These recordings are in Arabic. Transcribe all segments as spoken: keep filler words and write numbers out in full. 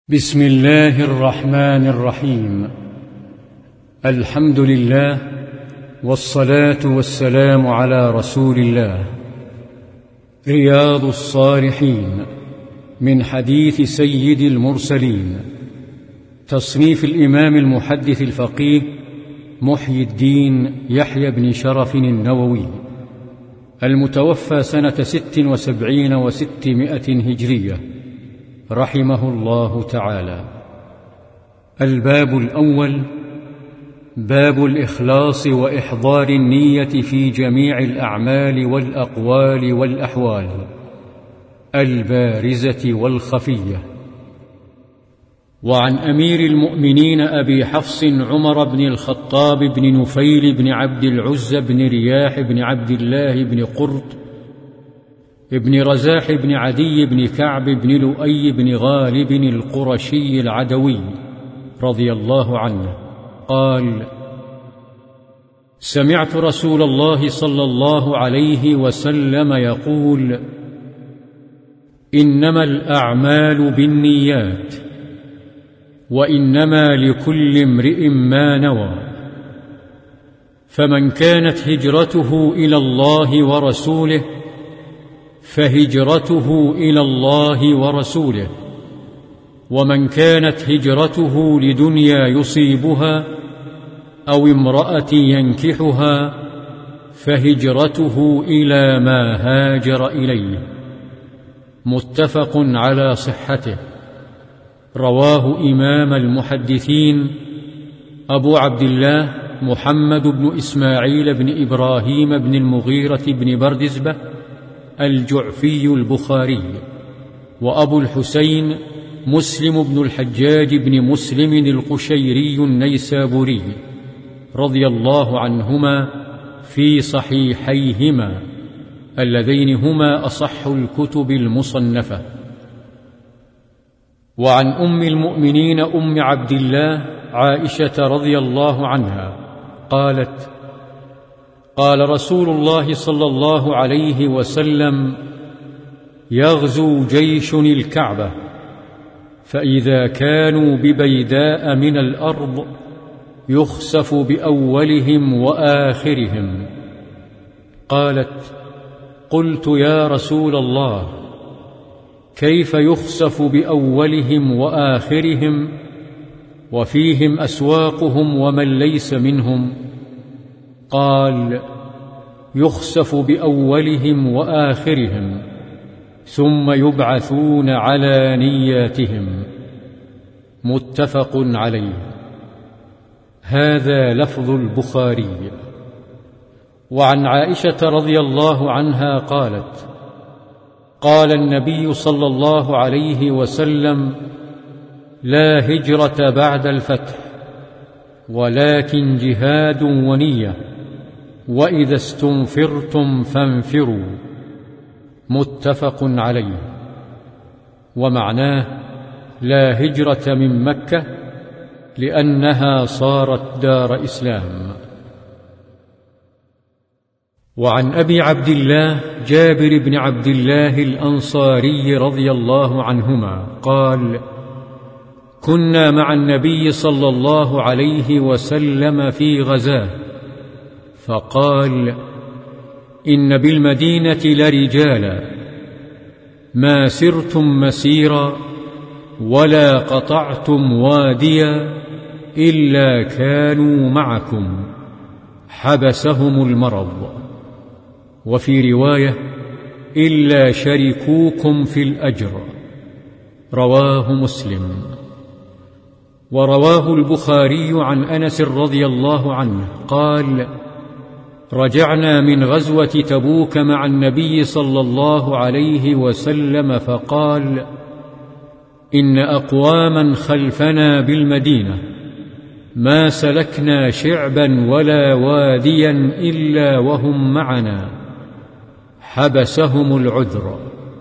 بسم الله الرحمن الرحيم. الحمد لله والصلاة والسلام على رسول الله. رياض الصالحين من حديث سيد المرسلين، تصنيف الإمام المحدث الفقيه محيي الدين يحيى بن شرف النووي، المتوفى سنة ست وسبعين وستمائة هجرية، رحمه الله تعالى. الباب الأول: باب الإخلاص وإحضار النية في جميع الأعمال والأقوال والأحوال البارزة والخفية. وعن أمير المؤمنين أبي حفص عمر بن الخطاب بن نفيل بن عبد العزى بن رياح بن عبد الله بن قرط ابن رزاح بن عدي بن كعب بن لؤي بن غالب القرشي العدوي رضي الله عنه قال: سمعت رسول الله صلى الله عليه وسلم يقول: إنما الأعمال بالنيات وإنما لكل امرئ ما نوى، فمن كانت هجرته إلى الله ورسوله فهجرته إلى الله ورسوله، ومن كانت هجرته لدنيا يصيبها أو امرأة ينكحها فهجرته إلى ما هاجر إليه. متفق على صحته. رواه إمام المحدثين أبو عبد الله محمد بن إسماعيل بن إبراهيم بن المغيرة بن بردزبة الجعفي البخاري، وأبو الحسين مسلم بن الحجاج بن مسلم القشيري النيسابوري رضي الله عنهما في صحيحيهما اللذين هما أصح الكتب المصنفة. وعن أم المؤمنين أم عبد الله عائشة رضي الله عنها قالت: قال رسول الله صلى الله عليه وسلم: يغزو جيش الكعبة، فإذا كانوا ببيداء من الأرض يخسف بأولهم وآخرهم. قالت: قلت يا رسول الله، كيف يخسف بأولهم وآخرهم وفيهم أسواقهم ومن ليس منهم؟ قال: يخسف بأولهم وآخرهم ثم يبعثون على نياتهم. متفق عليه. هذا لفظ البخاري. وعن عائشة رضي الله عنها قالت: قال النبي صلى الله عليه وسلم: لا هجرة بعد الفتح، ولكن جهاد ونية، وإذا استنفرتم فانفروا. متفق عليه. ومعناه: لا هجرة من مكة لأنها صارت دار إسلام. وعن أبي عبد الله جابر بن عبد الله الأنصاري رضي الله عنهما قال: كنا مع النبي صلى الله عليه وسلم في غزاه، فقال: إن بالمدينة لرجالا ما سرتم مسيرا ولا قطعتم واديا إلا كانوا معكم، حبسهم المرض. وفي رواية: إلا شركوكم في الأجر. رواه مسلم. ورواه البخاري عن أنس رضي الله عنه قال: رجعنا من غزوة تبوك مع النبي صلى الله عليه وسلم فقال: إن أقواما خلفنا بالمدينة ما سلكنا شعبا ولا واديا إلا وهم معنا، حبسهم العذر.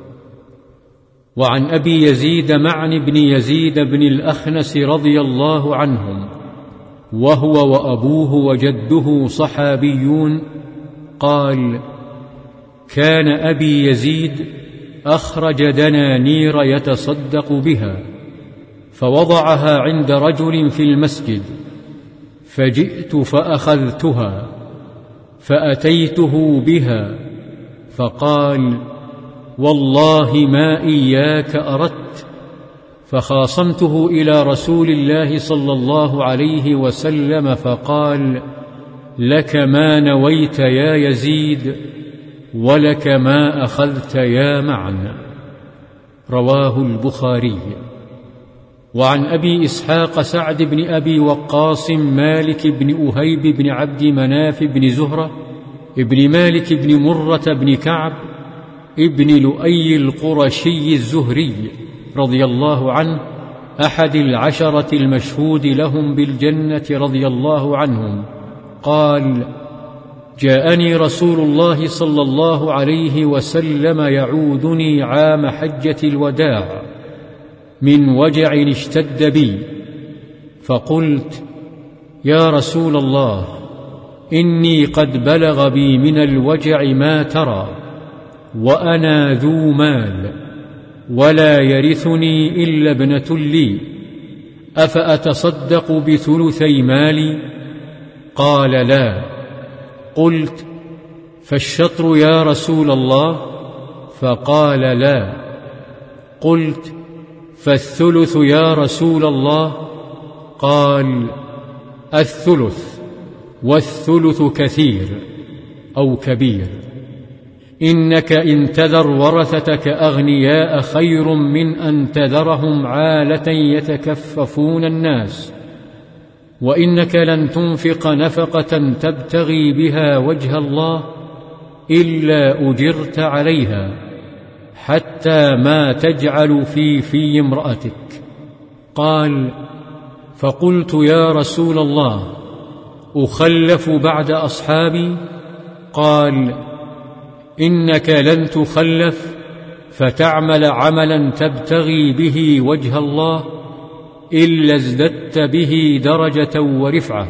وعن أبي يزيد معن بن يزيد بن الأخنس رضي الله عنهم، وهو وأبوه وجده صحابيون، قال: كان أبي يزيد أخرج دنانير يتصدق بها، فوضعها عند رجل في المسجد، فجئت فأخذتها فأتيته بها فقال: والله ما إياك أردت. فخاصمته إلى رسول الله صلى الله عليه وسلم فقال: لك ما نويت يا يزيد، ولك ما أخذت يا معن. رواه البخاري. وعن أبي إسحاق سعد بن أبي وقاص مالك بن أهيب بن عبد مناف بن زهرة ابن مالك بن مرة بن كعب ابن لؤي القرشي الزهري رضي الله عنه، أحد العشرة المشهود لهم بالجنة رضي الله عنهم، قال: جاءني رسول الله صلى الله عليه وسلم يعودني عام حجة الوداع من وجع اشتد بي، فقلت: يا رسول الله، إني قد بلغ بي من الوجع ما ترى، وأنا ذو مال ولا يرثني إلا ابنة لي، أفأتصدق بثلثي مالي؟ قال: لا. قلت: فالشطر يا رسول الله؟ فقال: لا. قلت: فالثلث يا رسول الله؟ قال: الثلث، والثلث كثير أو كبير. إنك إن تذر ورثتك أغنياء خير من أن تذرهم عالة يتكففون الناس، وإنك لن تنفق نفقة تبتغي بها وجه الله إلا أجرت عليها، حتى ما تجعل في في امرأتك. قال: فقلت: يا رسول الله، أخلف بعد أصحابي؟ قال: إنك لن تخلف فتعمل عملا تبتغي به وجه الله إلا ازددت به درجة ورفعة،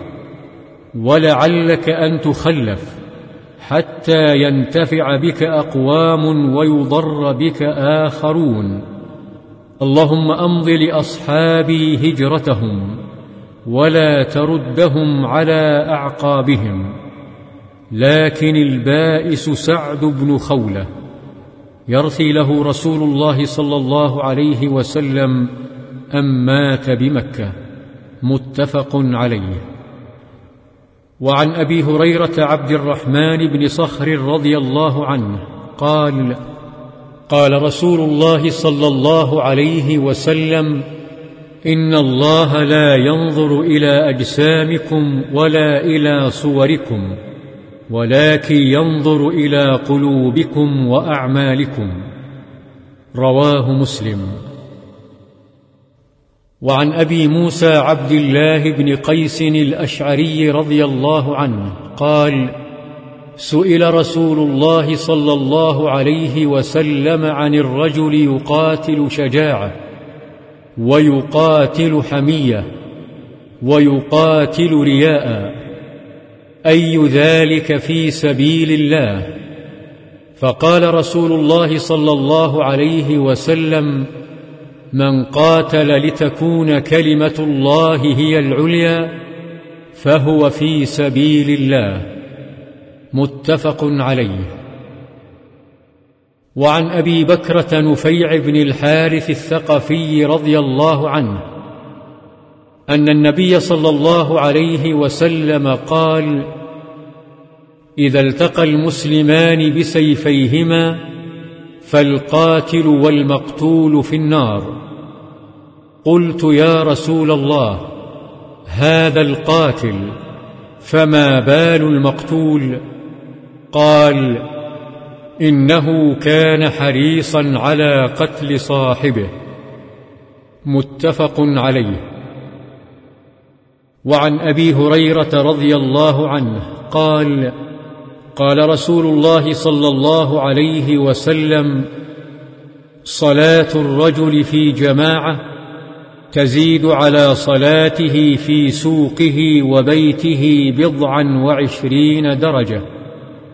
ولعلك أن تخلف حتى ينتفع بك أقوام ويضر بك آخرون. اللهم أمض لأصحابي هجرتهم ولا تردهم على أعقابهم. لكن البائس سعد بن خولة يرثي له رسول الله صلى الله عليه وسلم أم مات بمكة. متفق عليه. وعن أبي هريرة عبد الرحمن بن صخر رضي الله عنه قال: قال رسول الله صلى الله عليه وسلم: إن الله لا ينظر إلى أجسامكم ولا إلى صوركم، ولكن ينظر إلى قلوبكم وأعمالكم. رواه مسلم. وعن أبي موسى عبد الله بن قيس الأشعري رضي الله عنه قال: سئل رسول الله صلى الله عليه وسلم عن الرجل يقاتل شجاعة ويقاتل حمية ويقاتل رياء، أي ذلك في سبيل الله؟ فقال رسول الله صلى الله عليه وسلم: من قاتل لتكون كلمة الله هي العليا فهو في سبيل الله. متفق عليه. وعن أبي بكرة نفيع بن الحارث الثقفي رضي الله عنه أن النبي صلى الله عليه وسلم قال: إذا التقى المسلمان بسيفيهما فالقاتل والمقتول في النار. قلت: يا رسول الله، هذا القاتل، فما بال المقتول؟ قال: إنه كان حريصا على قتل صاحبه. متفق عليه. وعن أبي هريرة رضي الله عنه قال: قال رسول الله صلى الله عليه وسلم: صلاة الرجل في جماعة تزيد على صلاته في سوقه وبيته بضعا وعشرين درجة،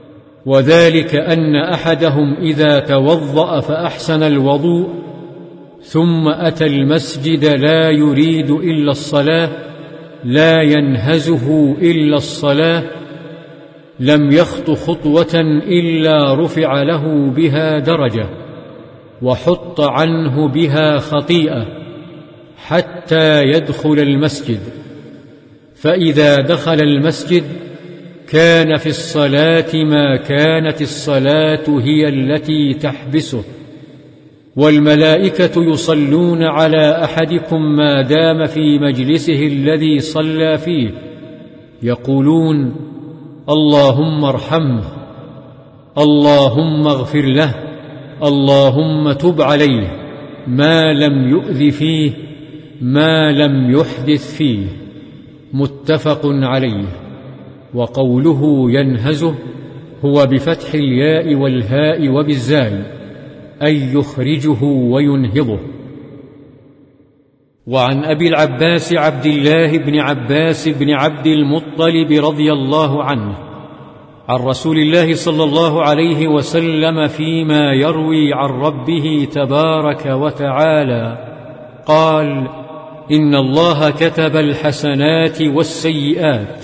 وذلك أن أحدهم إذا توضأ فأحسن الوضوء ثم أتى المسجد لا يريد إلا الصلاة، لا ينهزه إلا الصلاة، لم يخط خطوة إلا رفع له بها درجة وحط عنه بها خطيئة حتى يدخل المسجد. فإذا دخل المسجد كان في الصلاة ما كانت الصلاة هي التي تحبسه، والملائكة يصلون على أحدكم ما دام في مجلسه الذي صلى فيه، يقولون: اللهم ارحمه، اللهم اغفر له، اللهم تب عليه، ما لم يؤذ فيه، ما لم يحدث فيه. متفق عليه. وقوله ينهزه هو بفتح الياء والهاء وبالزاي، أي يخرجه وينهضه. وعن أبي العباس عبد الله بن عباس بن عبد المطلب رضي الله عنه عن رسول الله صلى الله عليه وسلم فيما يروي عن ربه تبارك وتعالى قال: إن الله كتب الحسنات والسيئات،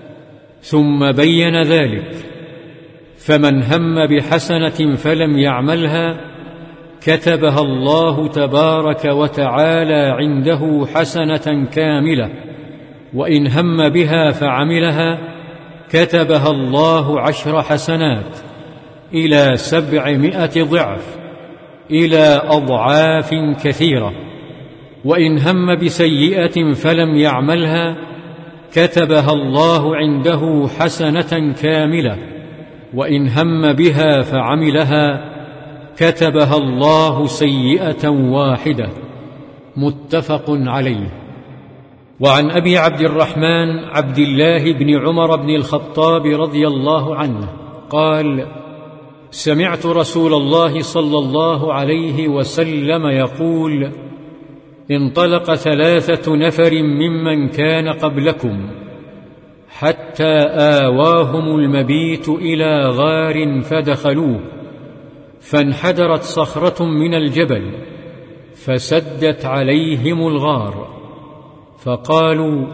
ثم بين ذلك، فمن هم بحسنة فلم يعملها كتبها الله تبارك وتعالى عنده حسنة كاملة، وإن هم بها فعملها كتبها الله عشر حسنات إلى سبعمائة ضعف، إلى أضعاف كثيرة. وإن هم بسيئة فلم يعملها كتبها الله عنده حسنة كاملة، وإن هم بها فعملها كتبها الله سيئة واحدة. متفق عليه. وعن أبي عبد الرحمن عبد الله بن عمر بن الخطاب رضي الله عنه قال: سمعت رسول الله صلى الله عليه وسلم يقول: انطلق ثلاثة نفر ممن كان قبلكم حتى آواهم المبيت إلى غار فدخلوه، فانحدرت صخرة من الجبل فسدت عليهم الغار، فقالوا: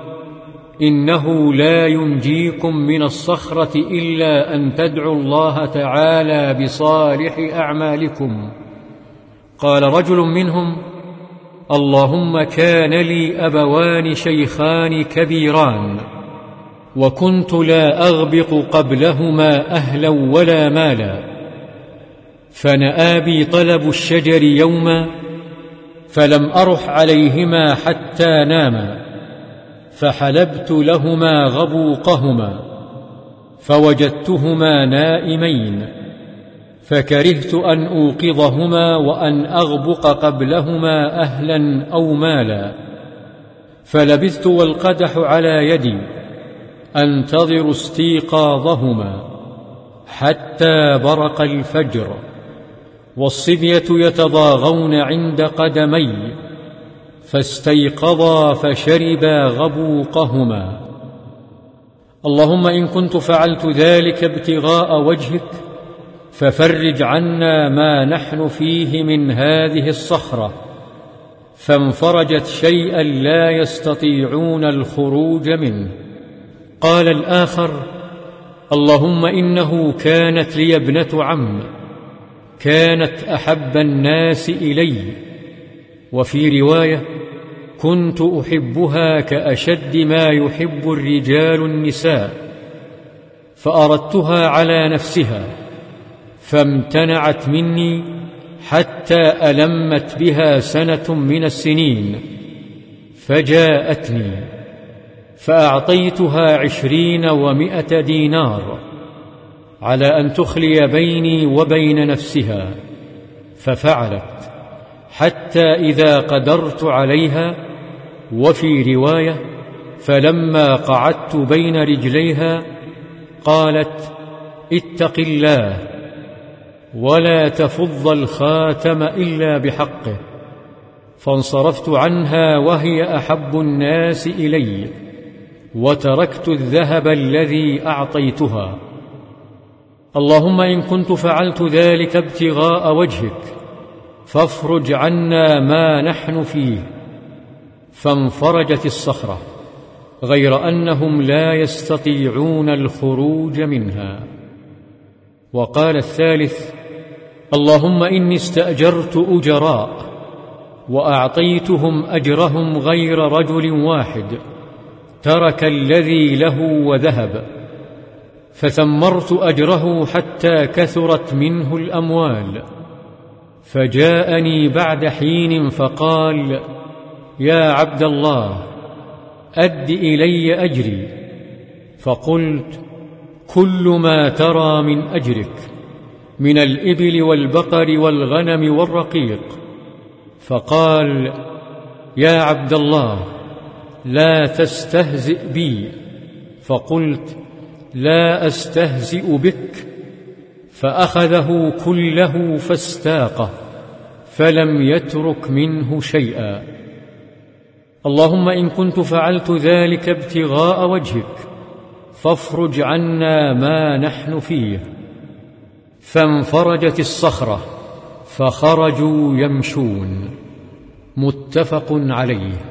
إنه لا ينجيكم من الصخرة إلا أن تدعوا الله تعالى بصالح أعمالكم. قال رجل منهم: اللهم كان لي أبوان شيخان كبيران، وكنت لا أغبط قبلهما أهلا ولا مالا، فنأى بي طلب الشجر يوما، فلم أرح عليهما حتى ناما، فحلبت لهما غبوقهما فوجدتهما نائمين، فكرهت أن أوقظهما وأن أغبق قبلهما أهلا أو مالا، فلبثت والقدح على يدي أنتظر استيقاظهما حتى برق الفجر، والصبية يتضاغون عند قدمي، فاستيقظا فشربا غبوقهما. اللهم إن كنت فعلت ذلك ابتغاء وجهك ففرج عنا ما نحن فيه من هذه الصخرة، فانفرجت شيئا لا يستطيعون الخروج منه. قال الآخر: اللهم إنه كانت لي ابنة عم، كانت أحب الناس إلي، وفي رواية: كنت أحبها كأشد ما يحب الرجال النساء، فأردتها على نفسها فامتنعت مني حتى ألمت بها سنة من السنين، فجاءتني فأعطيتها عشرين ومائة دينار على أن تخلي بيني وبين نفسها، ففعلت حتى إذا قدرت عليها. وفي رواية: فلما قعدت بين رجليها قالت: اتق الله ولا تفض الخاتم إلا بحقه، فانصرفت عنها وهي أحب الناس إلي، وتركت الذهب الذي أعطيتها. اللهم إن كنت فعلت ذلك ابتغاء وجهك فافرج عنا ما نحن فيه. فانفرجت الصخرة، غير أنهم لا يستطيعون الخروج منها. وقال الثالث: اللهم إني استأجرت أجراء وأعطيتهم أجرهم غير رجل واحد ترك الذي له وذهب، فثمرت أجره حتى كثرت منه الأموال. فجاءني بعد حين فقال: يا عبد الله، أد إلي أجري. فقلت: كل ما ترى من أجرك من الإبل والبقر والغنم والرقيق. فقال: يا عبد الله، لا تستهزئ بي. فقلت: لا أستهزئ بك. فأخذه كله فاستاقه، فلم يترك منه شيئا. اللهم إن كنت فعلت ذلك ابتغاء وجهك فافرج عنا ما نحن فيه. فانفرجت الصخرة فخرجوا يمشون. متفق عليه.